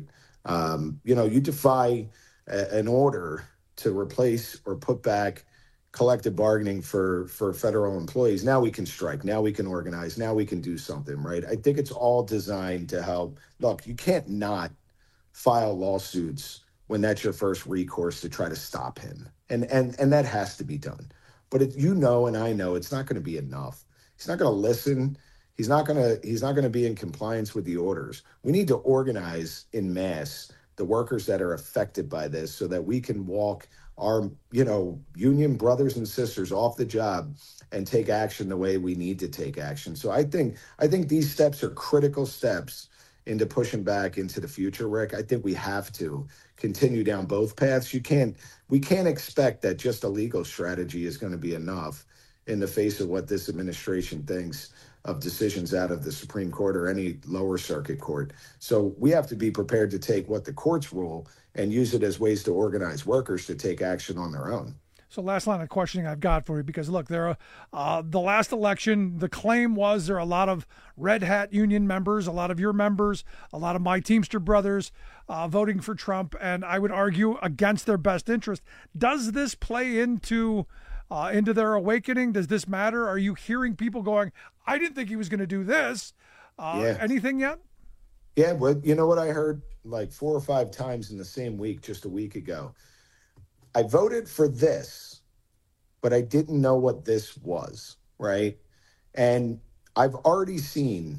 You defy an order to replace or put back collective bargaining for federal employees. Now we can strike. Now we can organize. Now we can do something, right? I think it's all designed to help. Look, you can't not file lawsuits when that's your first recourse to try to stop him. And that has to be done. But and I know it's not going to be enough. He's not going to listen. He's not going to be in compliance with the orders. We need to organize en masse the workers that are affected by this so that we can walk our, union brothers and sisters off the job and take action the way we need to take action. So I think these steps are critical steps into pushing back into the future, Rick. I think we have to continue down both paths. We can't expect that just a legal strategy is going to be enough in the face of what this administration thinks of decisions out of the Supreme Court or any lower circuit court. So we have to be prepared to take what the courts rule and use it as ways to organize workers to take action on their own. So last line of questioning I've got for you, because look, the last election, the claim was there are a lot of red hat union members, a lot of your members, a lot of my Teamster brothers voting for Trump, and I would argue against their best interest. Does this play into their awakening? Does this matter? Are you hearing people going, I didn't think he was going to do this? Anything yet? Yeah, but you know what I heard like 4 or 5 times in the same week, just a week ago? I voted for this, but I didn't know what this was, right? And I've already seen,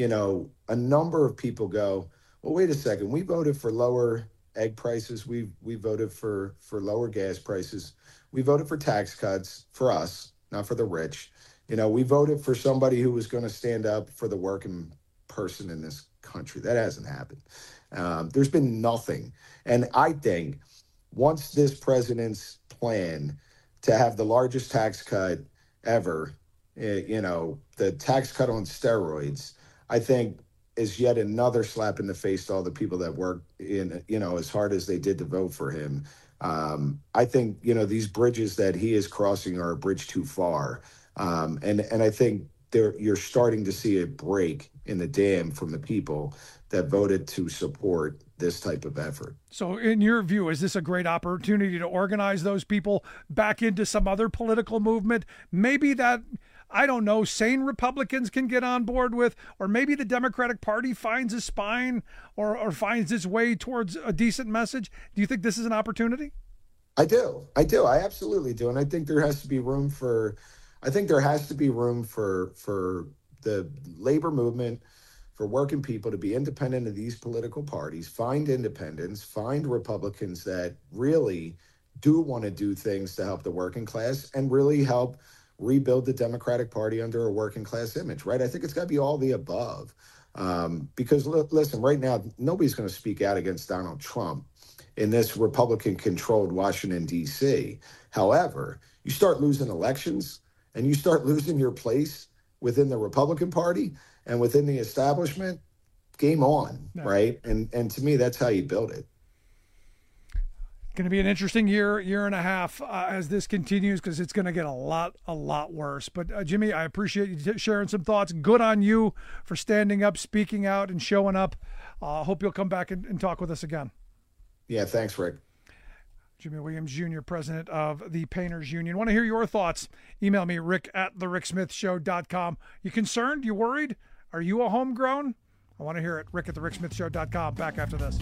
a number of people go, well, wait a second, we voted for lower egg prices. We voted for lower gas prices. We voted for tax cuts for us, not for the rich. We voted for somebody who was going to stand up for the working person in this country. That hasn't happened. There's been nothing. And I think once this president's plan to have the largest tax cut ever, the tax cut on steroids, I think is yet another slap in the face to all the people that work in, as hard as they did to vote for him. I think, these bridges that he is crossing are a bridge too far. And I think you're starting to see a break in the dam from the people that voted to support this type of effort. So in your view, is this a great opportunity to organize those people back into some other political movement? Maybe that, I don't know, sane Republicans can get on board with, or maybe the Democratic Party finds a spine or finds its way towards a decent message. Do you think this is an opportunity? I do. I absolutely do. And I think there has to be room for the labor movement, for working people to be independent of these political parties, find independents, find Republicans that really do want to do things to help the working class and really help rebuild the Democratic Party under a working class image, right? I think it's got to be all the above. Because listen, right now, nobody's going to speak out against Donald Trump in this Republican-controlled Washington, D.C. However, you start losing elections and you start losing your place within the Republican Party and within the establishment, game on, right? And to me, that's how you build it. Going to be an interesting year and a half as this continues, because it's going to get a lot worse. But Jimmy, I appreciate you sharing some thoughts. Good on you for standing up, speaking out, and showing up. Hope you'll come back and talk with us again. Yeah, thanks, Rick. Jimmy Williams Jr., president of the Painters Union. Want to hear your thoughts? Email me, rick@thericksmithshow.com. You concerned? You worried? Are you a homegrown? I want to hear it. rick@thericksmithshow.com. Back after this.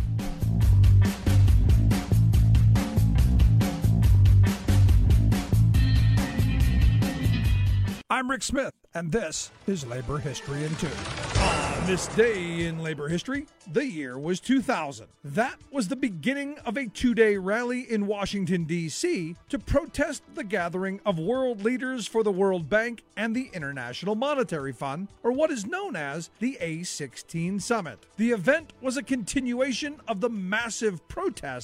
I'm Rick Smith, and this is Labor History in 2. On this day in labor history, the year was 2000. That was the beginning of a 2-day rally in Washington, D.C. to protest the gathering of world leaders for the World Bank and the International Monetary Fund, or what is known as the A16 Summit. The event was a continuation of the massive protests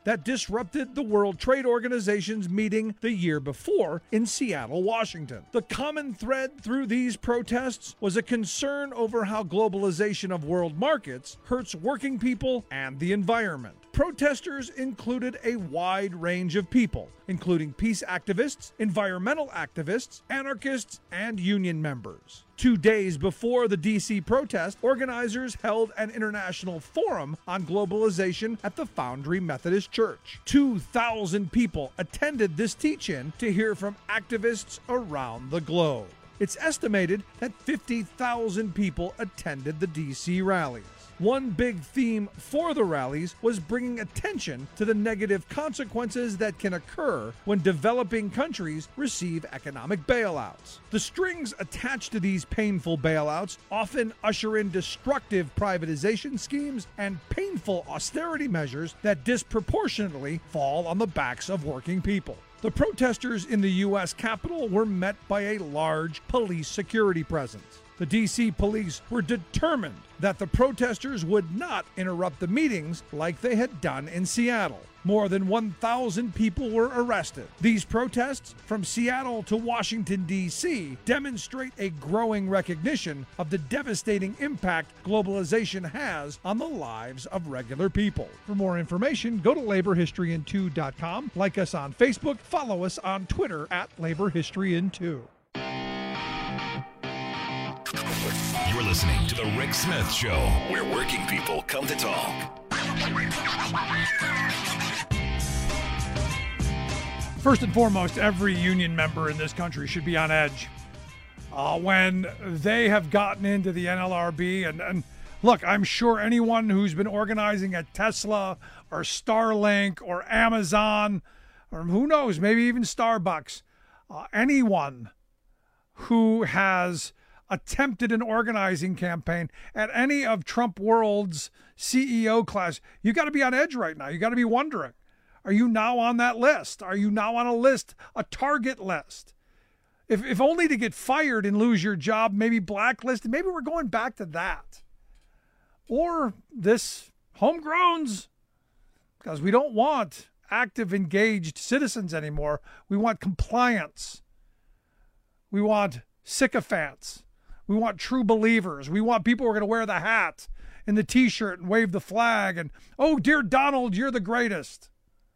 that disrupted the World Trade Organization's meeting the year before in Seattle, Washington. The common thread through these protests was a concern over how globalization of world markets hurts working people and the environment. Protesters included a wide range of people, including peace activists, environmental activists, anarchists, and union members. 2 days before the D.C. protest, organizers held an international forum on globalization at the Foundry Methodist Church. 2,000 people attended this teach-in to hear from activists around the globe. It's estimated that 50,000 people attended the D.C. rallies. One big theme for the rallies was bringing attention to the negative consequences that can occur when developing countries receive economic bailouts. The strings attached to these painful bailouts often usher in destructive privatization schemes and painful austerity measures that disproportionately fall on the backs of working people. The protesters in the U.S. Capitol were met by a large police security presence. The D.C. police were determined that the protesters would not interrupt the meetings like they had done in Seattle. More than 1,000 people were arrested. These protests from Seattle to Washington, D.C. demonstrate a growing recognition of the devastating impact globalization has on the lives of regular people. For more information, go to laborhistoryin2.com, like us on Facebook, follow us on Twitter at laborhistoryin2. You're listening to The Rick Smith Show, where working people come to talk. First and foremost, every union member in this country should be on edge when they have gotten into the NLRB. And look, I'm sure anyone who's been organizing at Tesla or Starlink or Amazon, or who knows, maybe even Starbucks, anyone who has attempted an organizing campaign at any of Trump World's CEO class, you got to be on edge right now. You got to be wondering, are you now on that list? Are you now on a list, a target list? If only to get fired and lose your job, maybe blacklisted, maybe we're going back to that. Or this homegrowns, because we don't want active, engaged citizens anymore. We want compliance. We want sycophants. We want true believers. We want people who are going to wear the hat and the T-shirt and wave the flag and, oh, dear Donald, you're the greatest.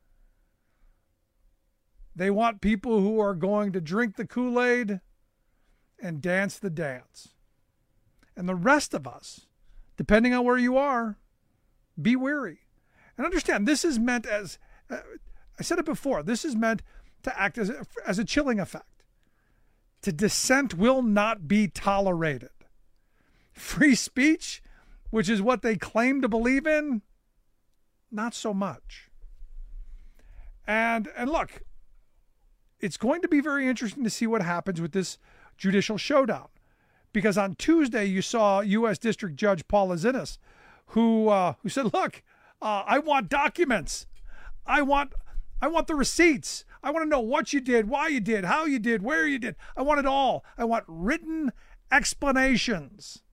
They want people who are going to drink the Kool-Aid and dance the dance. And the rest of us, depending on where you are, be weary. And understand, this is meant as, I said it before, this is meant to act as a chilling effect. To dissent will not be tolerated. Free speech, which is what they claim to believe in, not so much. And look, it's going to be very interesting to see what happens with this judicial showdown. Because on Tuesday, you saw U.S. District Judge Paul Azinas, who said, look, I want documents. I want the receipts. I want to know what you did, why you did, how you did, where you did. I want it all. I want written explanations.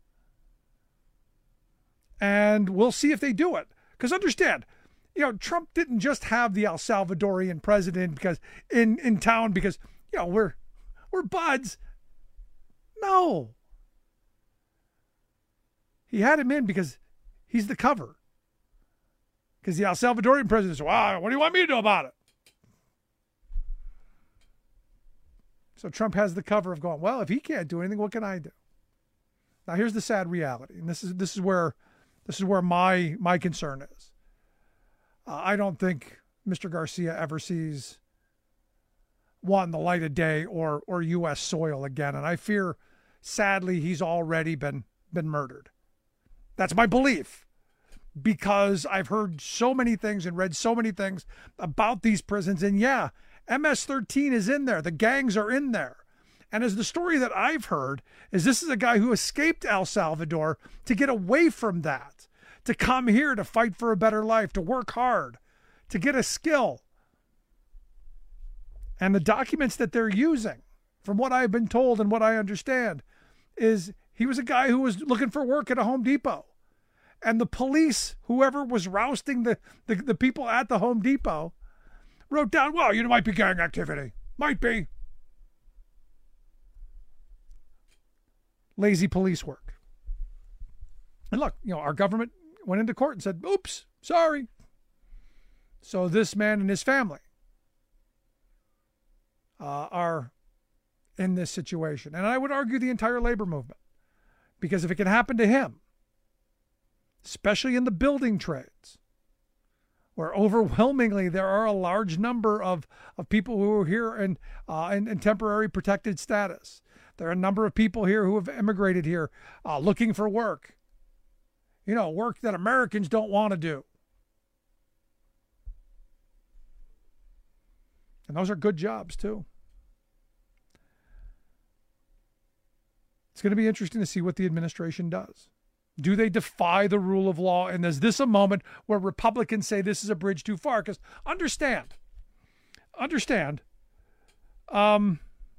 And we'll see if they do it. Because understand, Trump didn't just have the El Salvadorian president because in town because, we're buds. No. He had him in because he's the cover. Because the El Salvadorian president said, wow, what do you want me to do about it? So Trump has the cover of going, well, if he can't do anything, what can I do? Now here's the sad reality, and this is where my concern is. I don't think Mr. Garcia ever sees the light of day or U.S. soil again, and I fear, sadly, he's already been murdered. That's my belief, because I've heard so many things and read so many things about these prisons, and yeah, MS-13 is in there. The gangs are in there. And as the story that I've heard is this is a guy who escaped El Salvador to get away from that, to come here to fight for a better life, to work hard, to get a skill. And the documents that they're using, from what I've been told and what I understand, is he was a guy who was looking for work at a Home Depot. And the police, whoever was rousting the people at the Home Depot, wrote down, well, you might be gang activity. Might be. Lazy police work. And look, our government went into court and said, oops, sorry. So this man and his family are in this situation. And I would argue the entire labor movement. Because if it can happen to him, especially in the building trades, where overwhelmingly there are a large number of people who are here in temporary protected status. There are a number of people here who have immigrated here looking for work. Work that Americans don't want to do. And those are good jobs, too. It's going to be interesting to see what the administration does. Do they defy the rule of law? And is this a moment where Republicans say this is a bridge too far? Because understand, all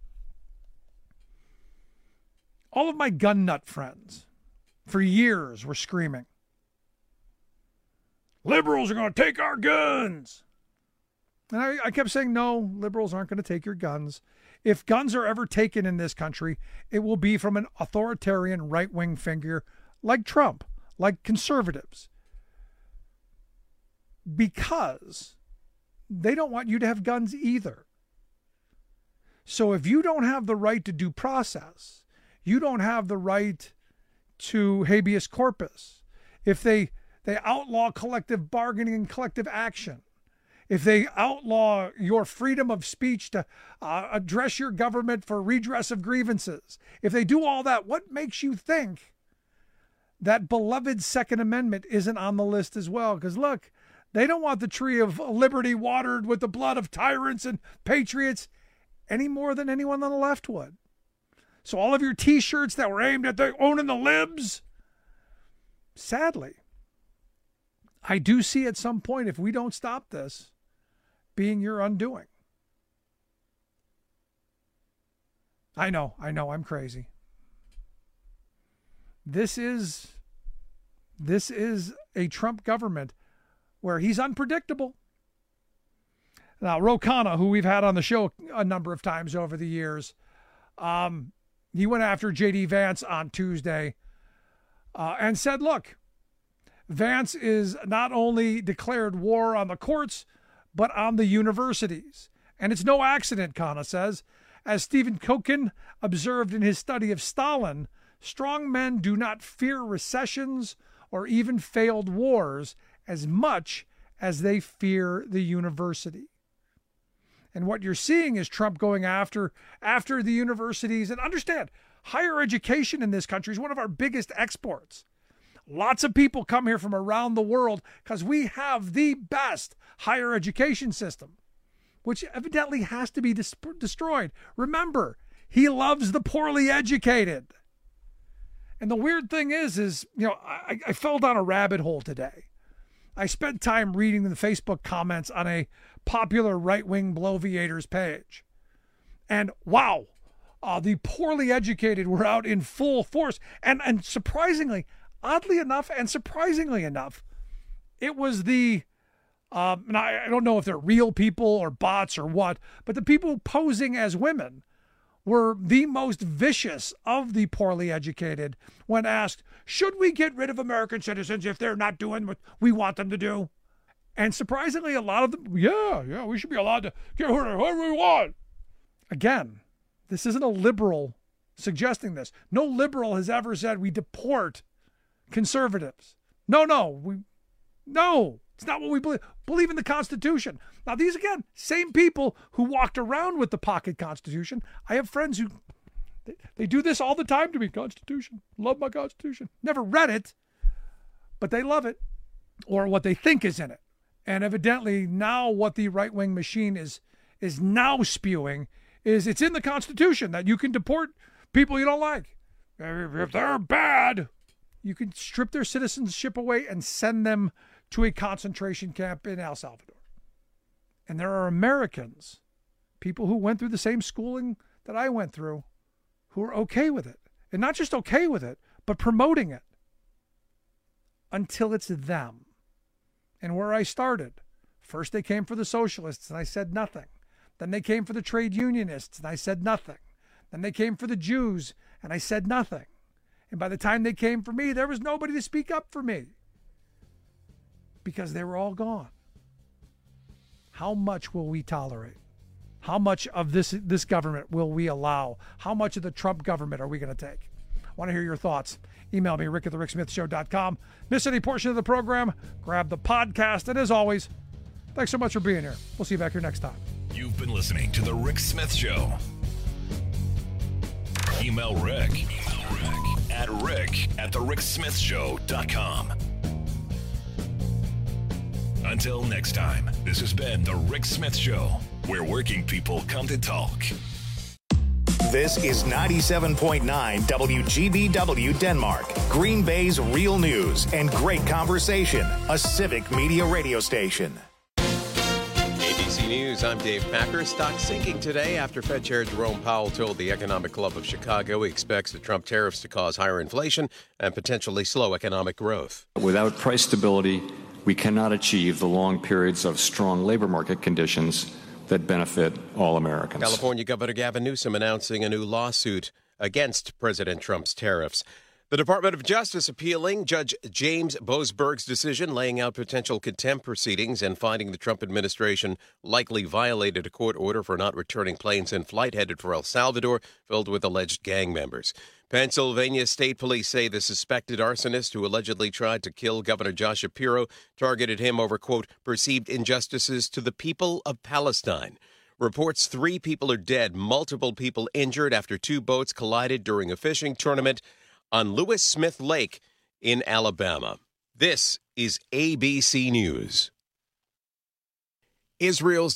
of my gun nut friends for years were screaming, liberals are going to take our guns. And I kept saying, no, liberals aren't going to take your guns. If guns are ever taken in this country, it will be from an authoritarian right-wing figure like Trump, like conservatives, because they don't want you to have guns either. So if you don't have the right to due process, you don't have the right to habeas corpus. If they outlaw collective bargaining and collective action, if they outlaw your freedom of speech to address your government for redress of grievances, if they do all that, what makes you think that beloved Second Amendment isn't on the list as well? Because look, they don't want the tree of liberty watered with the blood of tyrants and patriots any more than anyone on the left would. So all of your T-shirts that were aimed at owning the libs, sadly, I do see at some point, if we don't stop this, being your undoing. I know, I'm crazy. This is a Trump government where he's unpredictable. Now, Ro Khanna, who we've had on the show a number of times over the years, he went after J.D. Vance on Tuesday and said, look, Vance is not only declared war on the courts, but on the universities. And it's no accident, Khanna says. As Stephen Kokin observed in his study of Stalin, strong men do not fear recessions or even failed wars as much as they fear the university. And what you're seeing is Trump going after the universities. And understand, higher education in this country is one of our biggest exports. Lots of people come here from around the world because we have the best higher education system, which evidently has to be destroyed. Remember, he loves the poorly educated. And the weird thing is I fell down a rabbit hole today. I spent time reading the Facebook comments on a popular right-wing bloviators page. And wow, the poorly educated were out in full force. And surprisingly, oddly enough and surprisingly enough, it was and I don't know if they're real people or bots or what, but the people posing as women were the most vicious of the poorly educated when asked, should we get rid of American citizens if they're not doing what we want them to do? And surprisingly, a lot of them, yeah, we should be allowed to get rid of whoever we want. Again, this isn't a liberal suggesting this. No liberal has ever said we deport conservatives. No, it's not what we believe. Believe in the Constitution. Now, these, again, same people who walked around with the pocket Constitution. I have friends who, they do this all the time to me. Constitution. Love my Constitution. Never read it, but they love it, or what they think is in it. And evidently now what the right-wing machine is now spewing is it's in the Constitution that you can deport people you don't like. If they're bad, you can strip their citizenship away and send them to a concentration camp in El Salvador. And there are Americans, people who went through the same schooling that I went through, who are okay with it. And not just okay with it, but promoting it. until it's them. And where I started, first they came for the socialists and I said nothing. Then they came for the trade unionists and I said nothing. Then they came for the Jews and I said nothing. And by the time they came for me, there was nobody to speak up for me because they were all gone. How much will we tolerate? How much of this government will we allow? How much of the Trump government are we going to take? I want to hear your thoughts. Email me, rick@thericksmithshow.com. Miss any portion of the program, grab the podcast. And as always, thanks so much for being here. We'll see you back here next time. You've been listening to The Rick Smith Show. Email Rick at rick@thericksmithshow.com. Until next time, this has been The Rick Smith Show, where working people come to talk. This is 97.9 WGBW Denmark, Green Bay's real news and great conversation, a civic media radio station. ABC News, I'm Dave Packer. Stocks sinking today after Fed Chair Jerome Powell told the Economic Club of Chicago he expects the Trump tariffs to cause higher inflation and potentially slow economic growth. Without price stability, we cannot achieve the long periods of strong labor market conditions that benefit all Americans. California Governor Gavin Newsom announcing a new lawsuit against President Trump's tariffs. The Department of Justice appealing Judge James Boasberg's decision, laying out potential contempt proceedings and finding the Trump administration likely violated a court order for not returning planes in flight headed for El Salvador filled with alleged gang members. Pennsylvania State Police say the suspected arsonist who allegedly tried to kill Governor Josh Shapiro targeted him over, quote, perceived injustices to the people of Palestine. Reports 3 people are dead, multiple people injured after 2 boats collided during a fishing tournament on Lewis Smith Lake in Alabama. This is ABC News. Israel's